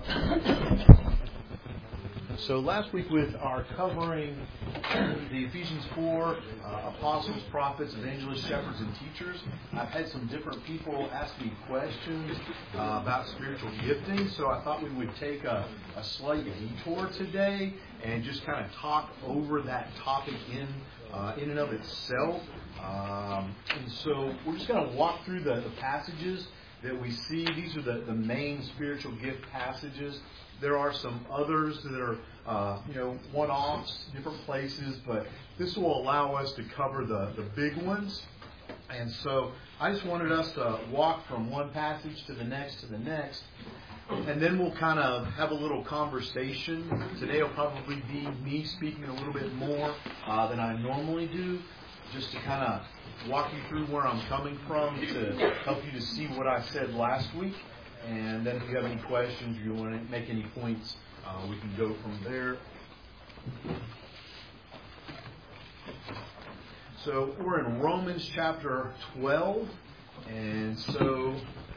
So last week with our covering the Ephesians 4 apostles, prophets, evangelists, shepherds, and teachers, I've had some different people ask me questions about spiritual gifting. So I thought we would take a slight detour today and just kind of talk over that topic in and of itself. And so we're just going to walk through the passages that we see. These are the main spiritual gift passages. There are some others that are, one-offs, different places, but this will allow us to cover the big ones. And so I just wanted us to walk from one passage to the next, and then we'll kind of have a little conversation. Today will probably be me speaking a little bit more than I normally do, just to kind of walk you through where I'm coming from to help you to see what I said last week. And then if you have any questions or you want to make any points, we can go from there. So we're in Romans chapter 12. And so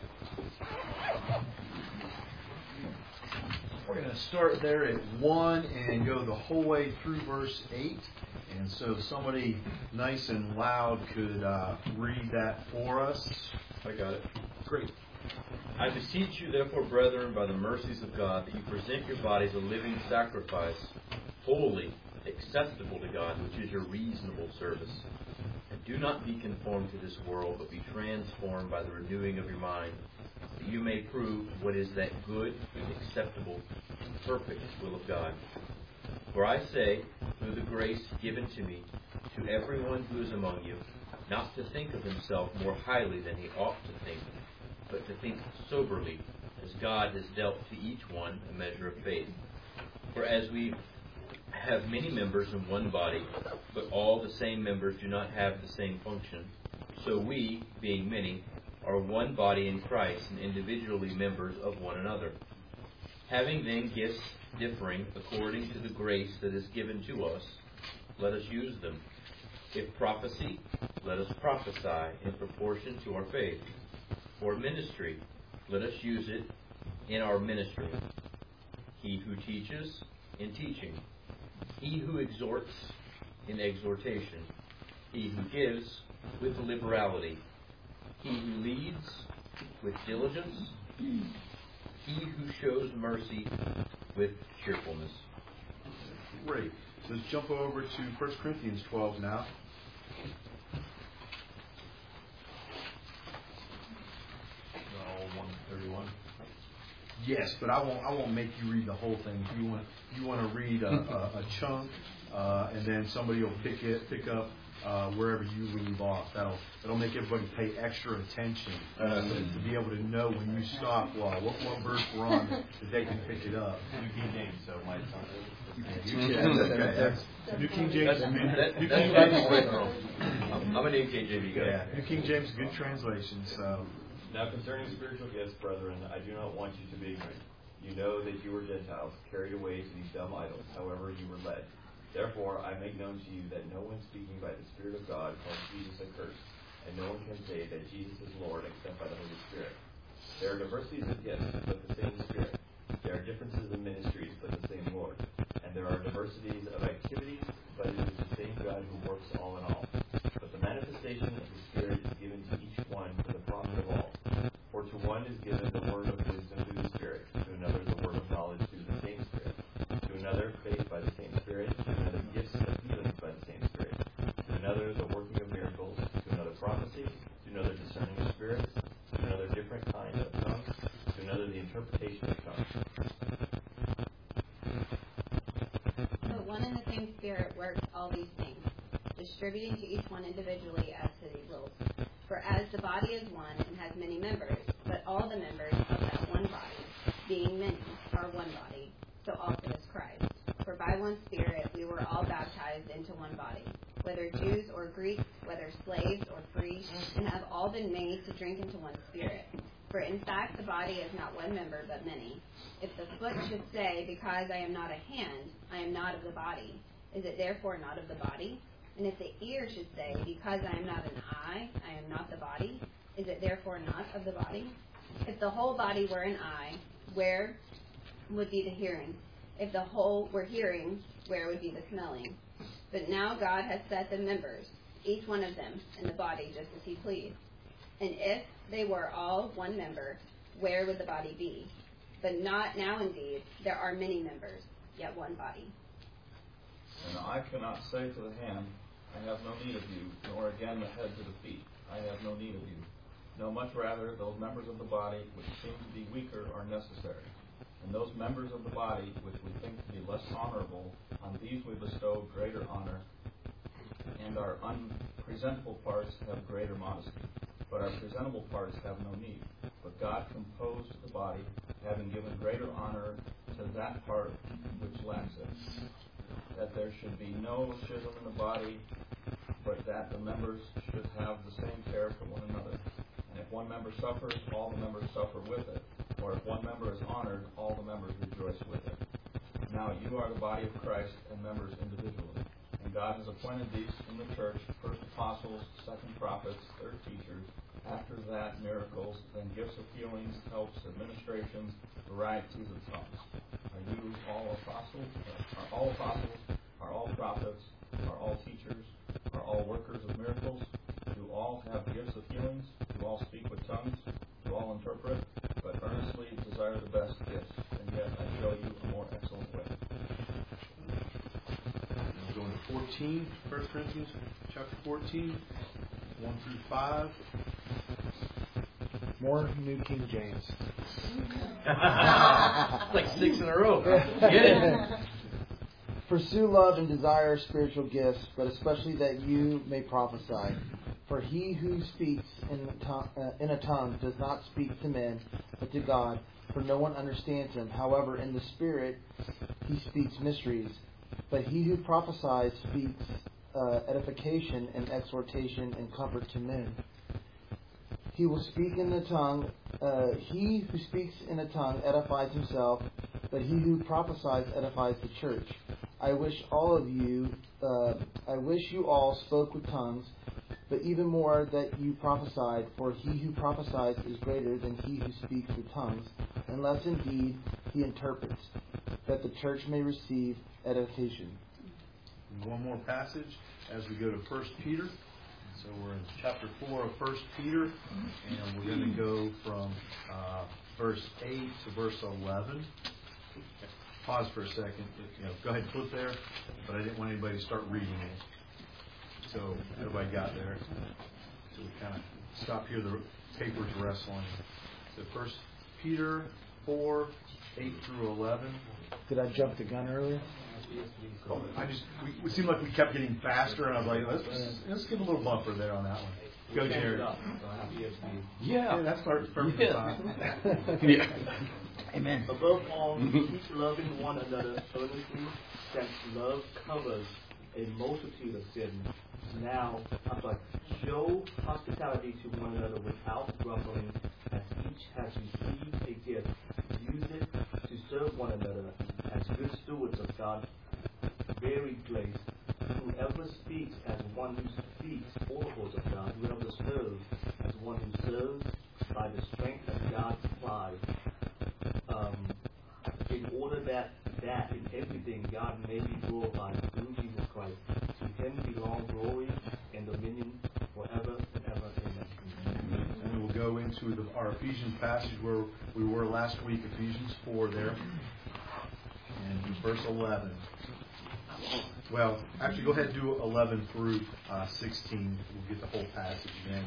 we're going to start there at 1 and go the whole way through verse 8. And so if somebody nice and loud could read that for us. I got it. Great. I beseech you, therefore, brethren, by the mercies of God, that you present your bodies a living sacrifice, holy, acceptable to God, which is your reasonable service. And do not be conformed to this world, but be transformed by the renewing of your mind, that you may prove what is that good, acceptable, perfect will of God. For I say, through the grace given to me, to everyone who is among you, not to think of himself more highly than he ought to think, but to think soberly, as God has dealt to each one a measure of faith. For as we have many members in one body, but all the same members do not have the same function, so we, being many, are one body in Christ and individually members of one another. Having then gifts differing according to the grace that is given to us, let us use them. If prophecy, let us prophesy in proportion to our faith. Or ministry, let us use it in our ministry. He who teaches, in teaching. He who exhorts, in exhortation. He who gives, with liberality. He who leads, with diligence. He who shows mercy, with cheerfulness. Great. So let's jump over to 1 Corinthians 12 now. Yes, but I won't make you read the whole thing. If you want to read a chunk, and then somebody will pick up wherever you leave off. That'll make everybody pay extra attention to be able to know when you stop. Well, what verse we're on that they can pick it up. New King James, so it might sound good. New King James. I'm a New King James guy. Yeah, New King James, good translation. So. Now concerning spiritual gifts, brethren, I do not want you to be ignorant. You know that you were Gentiles, carried away to these dumb idols, however you were led. Therefore, I make known to you that no one speaking by the Spirit of God calls Jesus accursed, and no one can say that Jesus is Lord except by the Holy Spirit. There are diversities of gifts, but the same Spirit. There are differences in ministries, but the same Lord. And there are diversities of activities, but it is the same God who works all in all. But the manifestation of the Spirit is given to each one for the profit of all. For to one is given the word of wisdom through the Spirit, to another the word of knowledge through the same Spirit, to another faith by the same Spirit, to another gifts of healings by the same Spirit, to another the working of miracles, to another prophecy, to another discerning of spirits, to another different kind of tongues, to another the interpretation of tongues. So one and the same Spirit works all these things, distributing to each one individually as He wills. For as the body is one and has many members, but all the members of that one body, being many, are one body, so also is Christ. For by one Spirit we were all baptized into one body, whether Jews or Greeks, whether slaves or free, and have all been made to drink into one Spirit. For in fact the body is not one member, but many. If the foot should say, because I am not a hand, I am not of the body, is it therefore not of the body? And if the ear should say, because I am not an eye, I am not the body, is it therefore not of the body? If the whole body were an eye, where would be the hearing. If the whole were hearing, where would be the smelling? But now God has set the members, each one of them, in the body just as he pleased. And if they were all one member, where would the body be? But not now indeed. There are many members, yet one body. And I cannot say to the hand, I have no need of you, nor again the head to the feet, I have no need of you. No, much rather, those members of the body which seem to be weaker are necessary. And those members of the body which we think to be less honorable, on these we bestow greater honor, and our unpresentable parts have greater modesty. But our presentable parts have no need. But God composed the body, having given greater honor to that part which lacks it, that there should be no schism in the body, but that the members should have the same care for one another. And if one member suffers, all the members suffer with it. Or if one member is honored, all the members rejoice with it. Now you are the body of Christ and members individually. And God has appointed these in the church, first apostles, second prophets, third teachers, after that miracles, then gifts of healings, helps, administrations, varieties of tongues. Are you all apostles? Are all apostles? Are all prophets? Are all teachers? Are all workers of miracles? Do all have gifts of healings? Do all speak with tongues? Do all interpret? But earnestly desire the best gifts, and yet I show you a more excellent way. We're going to 14, 1 Corinthians chapter 14, 1 through 5. More New King James. Like 6 in a row. Get it? Pursue love and desire spiritual gifts, but especially that you may prophesy. For he who speaks in a tongue does not speak to men, but to God, for no one understands him. However, in the Spirit he speaks mysteries. But he who prophesies speaks edification and exhortation and comfort to men. He will speak in the tongue. He who speaks in a tongue edifies himself, but he who prophesies edifies the church. I wish you all spoke with tongues, but even more that you prophesied. For he who prophesies is greater than he who speaks with tongues, unless indeed he interprets, that the church may receive edification. One more passage as we go to 1 Peter. So we're in chapter 4 of 1 Peter, and we're going to go from verse 8 to verse 11. Pause for a second. Go ahead and flip there, but I didn't want anybody to start reading it. So everybody got there. So we kind of stop here. The paper's wrestling. So 1 Peter 4, 8 through 11. Did I jump the gun earlier? We seemed like we kept getting faster, and I was like, let's give a little buffer there on that one. Go, Jared. Yeah, that's perfectly fine. Yeah. Amen. Above all, keep loving one another earnestly, that love covers a multitude of sins. Now, show hospitality to one another without grumbling, as each has received a gift. Use it to serve one another as good stewards of God's varied grace. Whoever speaks as one who speaks oracles of God, whoever serves as one who serves by the strength that God supplies, in order that in everything God may be glorified through Jesus Christ. To him belong glory and dominion forever and ever. Amen. And we will go into our Ephesians passage where we were last week, Ephesians 4 there, and verse 11. Well, actually, go ahead and do 11 through 16. We'll get the whole passage again.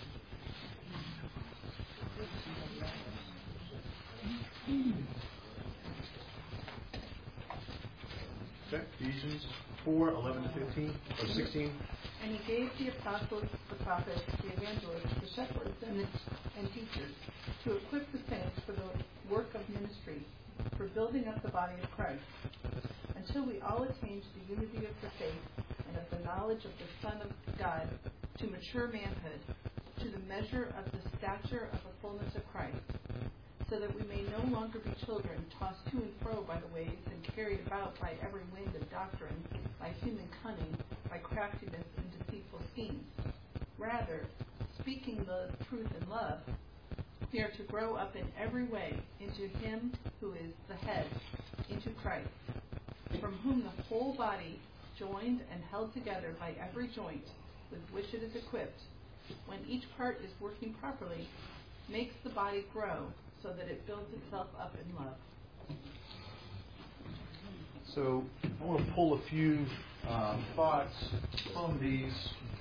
Okay, Ephesians 4, 11 to 15, or 16. And he gave the apostles, the prophets, the evangelists, the shepherds, and teachers to equip the saints for the work of ministry, for building up the body of Christ, until we all attain to the unity of the faith and of the knowledge of the Son of God, to mature manhood, to the measure of the stature of the fullness of Christ, so that we may no longer be children, tossed to and fro by the waves and carried about by every wind of doctrine, by human cunning, by craftiness and deceitful schemes. Rather, speaking the truth in love, we are to grow up in every way into Him who is the head, from whom the whole body, joined and held together by every joint with which it is equipped, when each part is working properly, makes the body grow so that it builds itself up in love. So I want to pull a few thoughts from these.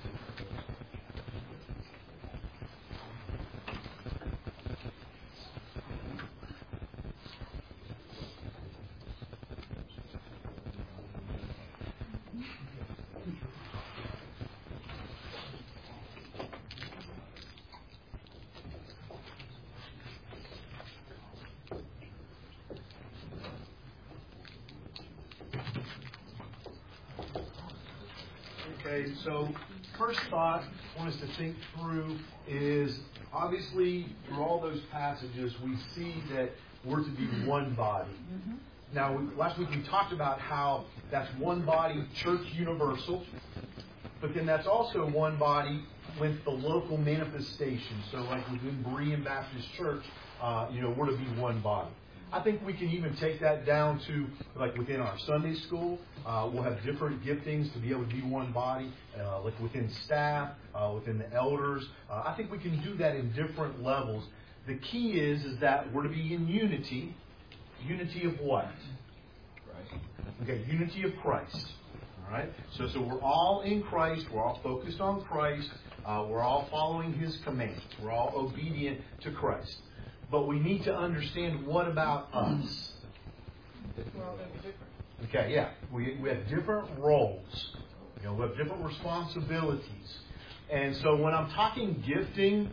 Okay, so first thought I want us to think through is, obviously, through all those passages, we see that we're to be one body. Now, last week we talked about how that's one body, church universal, but then that's also one body with the local manifestation. So like within Berean Baptist Church, we're to be one body. I think we can even take that down to, like within our Sunday school, we'll have different giftings to be able to be one body, like within staff, within the elders. I think we can do that in different levels. The key is that we're to be in unity. Unity of what? Christ. Okay, unity of Christ. All right? So we're all in Christ. We're all focused on Christ. We're all following His commands. We're all obedient to Christ. But we need to understand, what about us? We're all going to be different. Okay, yeah. We have different roles. We have different responsibilities. And so when I'm talking gifting,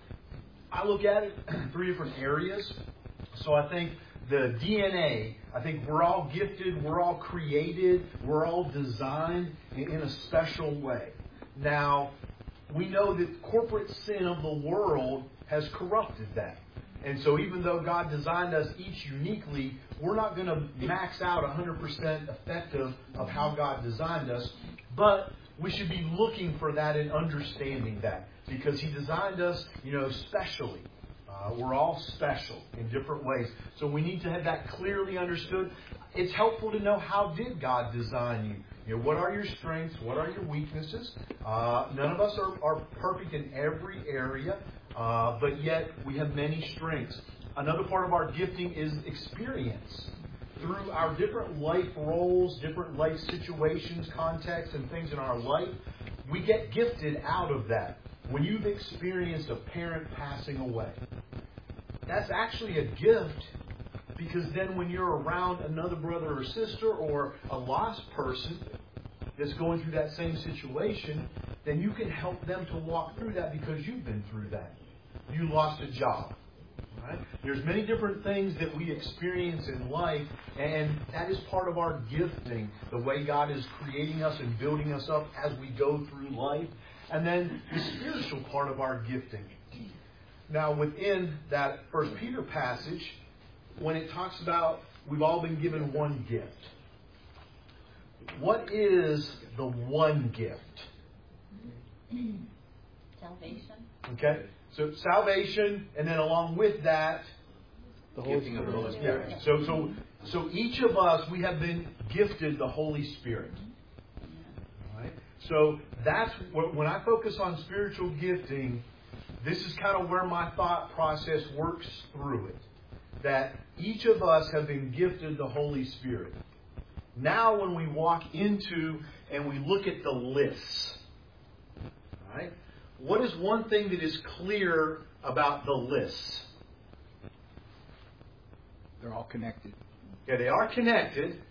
I look at it three different areas. So I think the DNA, I think we're all gifted, we're all created, we're all designed in a special way. Now, we know that corporate sin of the world has corrupted that. And so even though God designed us each uniquely, we're not going to max out 100% effective of how God designed us. But we should be looking for that and understanding that. Because He designed us, specially. We're all special in different ways. So we need to have that clearly understood. It's helpful to know, how did God design you? What are your strengths? What are your weaknesses? None of us are perfect in every area. But yet we have many strengths. Another part of our gifting is experience. Through our different life roles, different life situations, contexts, and things in our life, we get gifted out of that. When you've experienced a parent passing away, that's actually a gift, because then when you're around another brother or sister or a lost person that's going through that same situation, then you can help them to walk through that because you've been through that. You lost a job. Right? There's many different things that we experience in life, and that is part of our gifting, the way God is creating us and building us up as we go through life. And then the spiritual part of our gifting. Now, within that 1 Peter passage, when it talks about we've all been given one gift, what is the one gift? Salvation. Okay? So salvation, and then along with that, The Holy Gifting of the Holy Spirit. Spirit. Yeah. So each of us, we have been gifted the Holy Spirit. All right? So that's when I focus on spiritual gifting, this is kind of where my thought process works through it. That each of us have been gifted the Holy Spirit. Now when we walk into and we look at the lists, all right? What is one thing that is clear about the lists? They're all connected. Yeah, they are connected.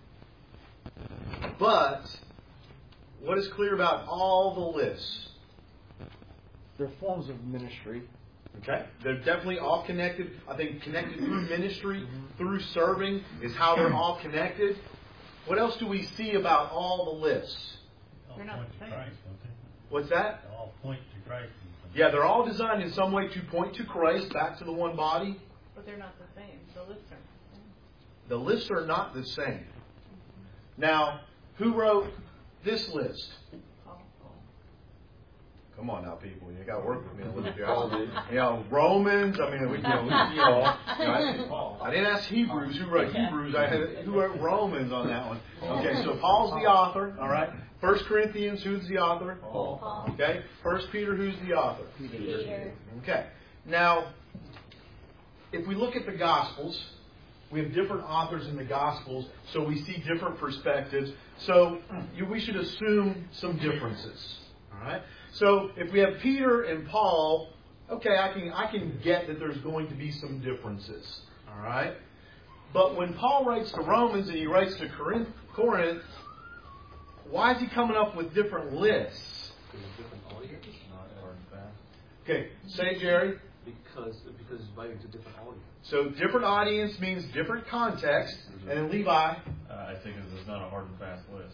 But what is clear about all the lists? They're forms of ministry. Okay? They're definitely all connected. I think connected through ministry, through serving is how they're all connected. What else do we see about all the lists? They're not the same. What's that? They all point to Christ. Yeah, they're all designed in some way to point to Christ, back to the one body. But they're not the same. The lists aren't the same. The lists are not the same. Now, who wrote this list? Paul. Come on now, people. You got to work with me a little bit. Romans. I mean, I didn't ask Hebrews. Who wrote Hebrews? Who wrote Romans on that one? Okay, so Paul's the author. All right. 1 Corinthians, who's the author? Paul. Okay. 1 Peter, who's the author? Peter. Okay. Now, if we look at the Gospels, we have different authors in the Gospels, so we see different perspectives. So we should assume some differences. All right. So if we have Peter and Paul, okay, I can get that there's going to be some differences. All right. But when Paul writes to Romans and he writes to Corinth, why is he coming up with different lists? Different audience, not hard and fast. Okay, say, Jerry. Because it's writing to different audience. So different audience means different context. And then Levi. I think it's not a hard and fast list.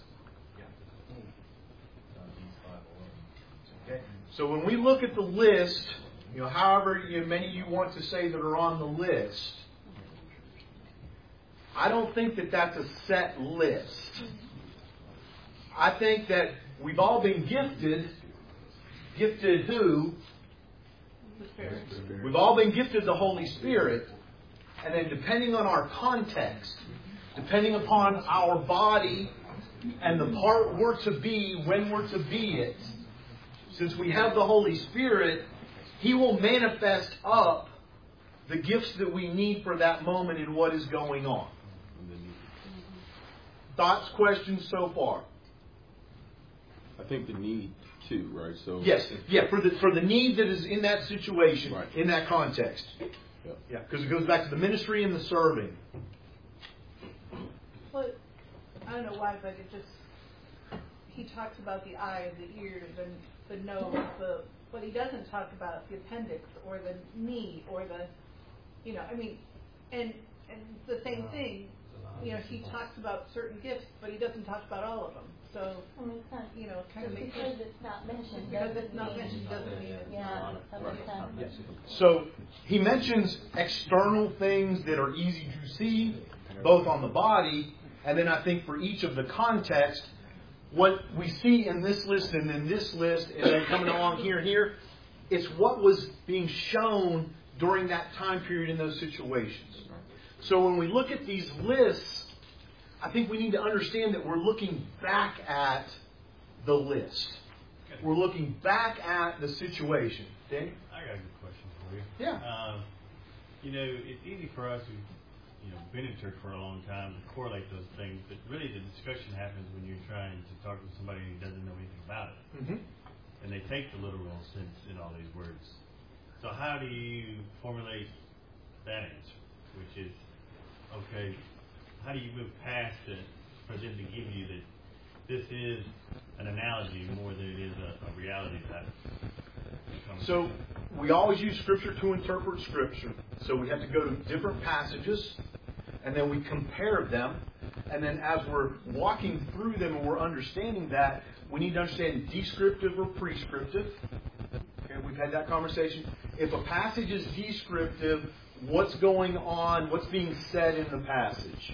Okay. So when we look at the list, however many you want to say that are on the list, I don't think that that's a set list. I think that we've all been gifted. Gifted who? The Spirit. We've all been gifted the Holy Spirit. And then depending on our context, depending upon our body and the part we're to be when we're to be it, since we have the Holy Spirit, He will manifest up the gifts that we need for that moment in what is going on. Thoughts, questions so far? I think the need too, right? So yes, for the need that is in that situation, right, in that context. Yeah, because it goes back to the ministry and the serving. But I don't know why, but he talks about the eyes, the ears, and the nose, but he doesn't talk about the appendix or the knee or and the same thing. He talks about certain gifts, but he doesn't talk about all of them. So, kind of makes sense. Because it's not mentioned. Because it's not mentioned doesn't mean it's not. That makes sense. So he mentions external things that are easy to see, both on the body, and then I think for each of the context, what we see in this list and in this list, and then coming along here and here, it's what was being shown during that time period in those situations. So when we look at these lists, I think we need to understand that we're looking back at the list. We're looking back at the situation. Dave? I got a good question for you. Yeah. It's easy for us who've been in church for a long time to correlate those things, but really the discussion happens when you're trying to talk to somebody who doesn't know anything about it. Mm-hmm. And they take the literal sense in all these words. So how do you formulate that answer, which is, okay, how do you move past it for them to give you that this is an analogy more than it is a reality that So we always use Scripture to interpret Scripture. So we have to go to different passages, and then we compare them. And then as we're walking through them and we're understanding that, we need to understand descriptive or prescriptive. Okay, we've had that conversation. If a passage is descriptive, what's going on, what's being said in the passage?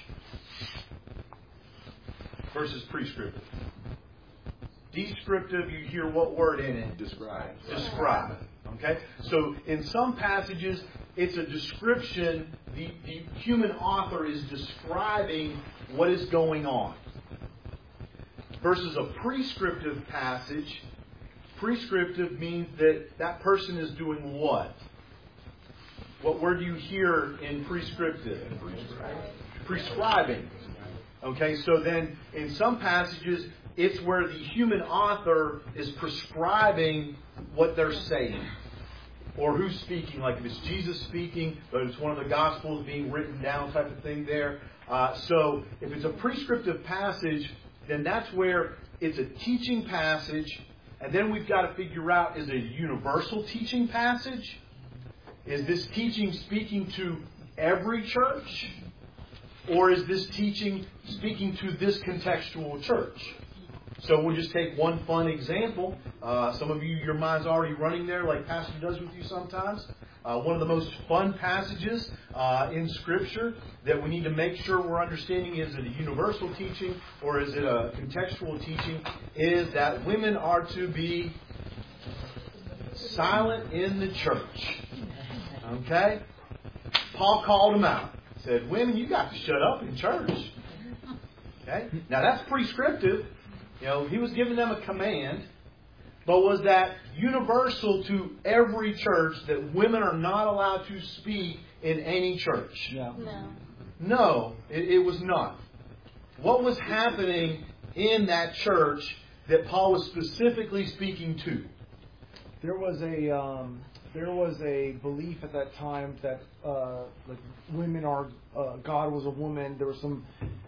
Versus prescriptive. Descriptive, you hear what word in it? Describe. Describe. Okay? So in some passages, it's a description. The human author is describing what is going on. Versus a prescriptive passage, prescriptive means that person is doing what? What word do you hear in prescriptive? Prescribing. Okay, so then in some passages, it's where the human author is prescribing what they're saying. Or who's speaking, like if it's Jesus speaking, but it's one of the Gospels being written down type of thing there. So if it's a prescriptive passage, then that's where it's a teaching passage. And then we've got to figure out, is it a universal teaching passage? Is this teaching speaking to every church? Or is this teaching speaking to this contextual church? So we'll just take one fun example. Some of you, your mind's already running there like Pastor does with you sometimes. One of the most fun passages in Scripture that we need to make sure we're understanding, is it a universal teaching or is it a contextual teaching, is that women are to be silent in the church. Okay? Paul called them out. Said, women, you got to shut up in church. Okay? Now that's prescriptive. He was giving them a command. But was that universal to every church that women are not allowed to speak in any church? No, it was not. What was happening in that church that Paul was specifically speaking to? There was a belief at that time that like women are God was a woman. There was some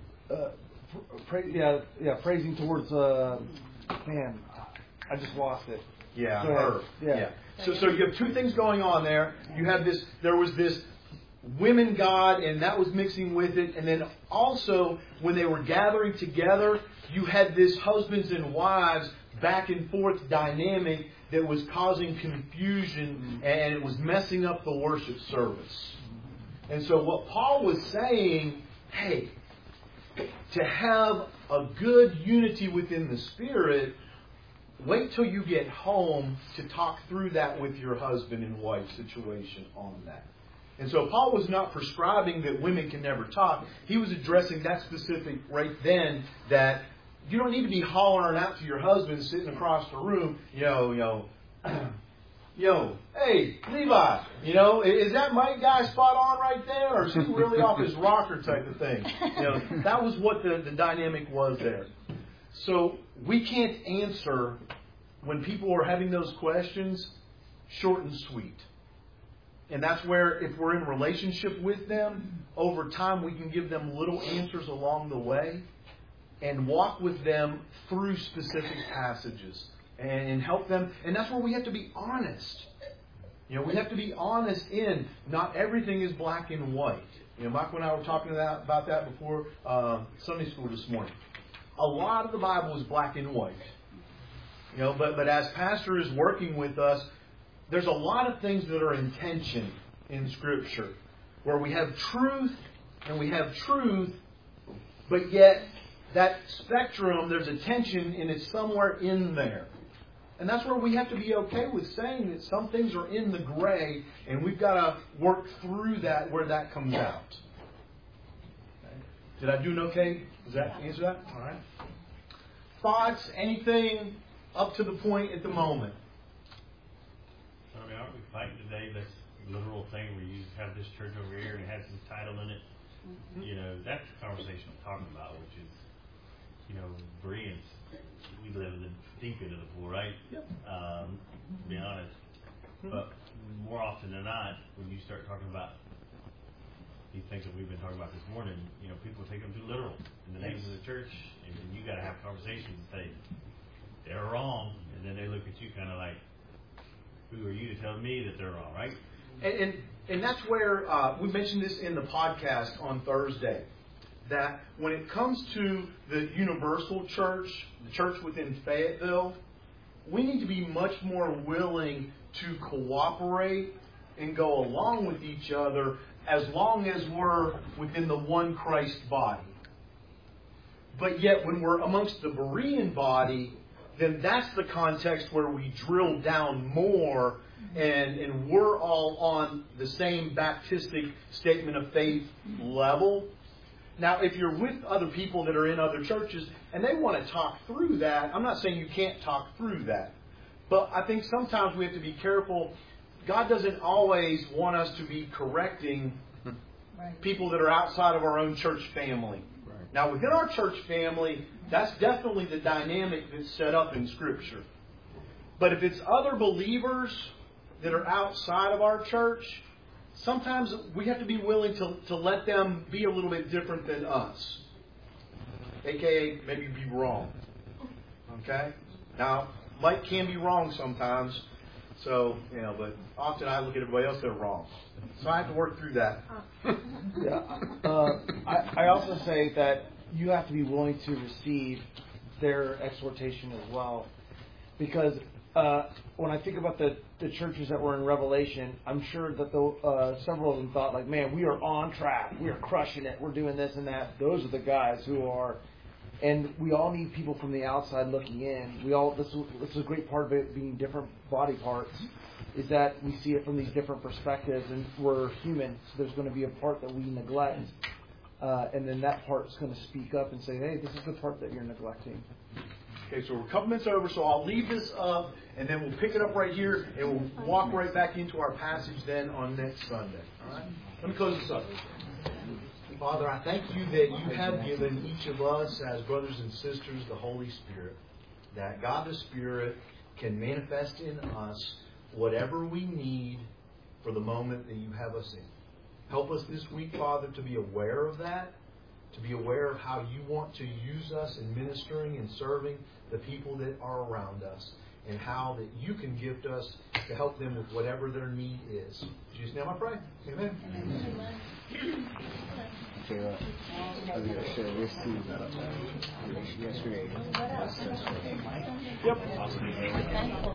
praising towards man. I just lost it. Yeah, so, her. Yeah. So you have two things going on there. You have this. There was this women God, and that was mixing with it. And then also, when they were gathering together, you had this husbands and wives back and forth dynamic that was causing confusion, and it was messing up the worship service. And so what Paul was saying, hey, to have a good unity within the Spirit, wait till you get home to talk through that with your husband and wife situation on that. And so Paul was not prescribing that women can never talk. He was addressing that specific right then, that you don't need to be hollering out to your husband sitting across the room, yo, hey, Levi, is that Mike guy spot on right there, or is he really off his rocker type of thing? That was what the dynamic was there. So we can't answer when people are having those questions short and sweet. And that's where, if we're in relationship with them, over time we can give them little answers along the way and walk with them through specific passages and help them. And that's where we have to be honest. We have to be honest in not everything is black and white. Michael and I were talking about that before Sunday school this morning. A lot of the Bible is black and white. But as pastor is working with us, there's a lot of things that are in tension in Scripture, where we have truth and we have truth, but yet that spectrum, there's a tension and it's somewhere in there. And that's where we have to be okay with saying that some things are in the gray, and we've got to work through that where that comes out. Okay. Did I do it okay? Does that answer that? All right. Thoughts? Anything up to the point at the moment? I mean, aren't we fighting today this literal thing where you have this church over here and it has this title in it? Mm-hmm. That's the conversation I'm talking about, which is, Bereans, we live in the deep end of the pool, right? Yep. To be honest. But more often than not, when you start talking about these things that we've been talking about this morning, people take them too literal in the names of the church, and then you got to have conversations and say, they're wrong, and then they look at you kind of like, who are you to tell me that they're wrong, right? And that's where we mentioned this in the podcast on Thursday, that when it comes to the universal church, the church within Fayetteville, we need to be much more willing to cooperate and go along with each other as long as we're within the one Christ body. But yet when we're amongst the Berean body, then that's the context where we drill down more and we're all on the same Baptistic statement of faith level. Now, if you're with other people that are in other churches and they want to talk through that, I'm not saying you can't talk through that. But I think sometimes we have to be careful. God doesn't always want us to be correcting people that are outside of our own church family. Right. Now, within our church family, that's definitely the dynamic that's set up in Scripture. But if it's other believers that are outside of our church, sometimes we have to be willing to let them be a little bit different than us. AKA, maybe be wrong. Okay? Now, Mike can be wrong sometimes. So, but often I look at everybody else, they're wrong. So I have to work through that. I also say that you have to be willing to receive their exhortation as well. Because when I think about the churches that were in Revelation, I'm sure that several of them thought, like, man, we are on track. We are crushing it. We're doing this and that. Those are the guys who are And we all need people from the outside looking in. This is a great part of it being different body parts, is that we see it from these different perspectives, and we're human, so there's going to be a part that we neglect, and then that part's going to speak up and say, hey, this is the part that you're neglecting. Okay, so we're a couple minutes over, so I'll leave this up, and then we'll pick it up right here, and we'll walk right back into our passage then on next Sunday. All right? Let me close this up. Father, I thank you that you have given each of us as brothers and sisters the Holy Spirit, that God the Spirit can manifest in us whatever we need for the moment that you have us in. Help us this week, Father, to be aware of that, to be aware of how you want to use us in ministering and serving the people that are around us, and how that you can gift us to help them with whatever their need is. In Jesus' name I pray. Amen. Yep.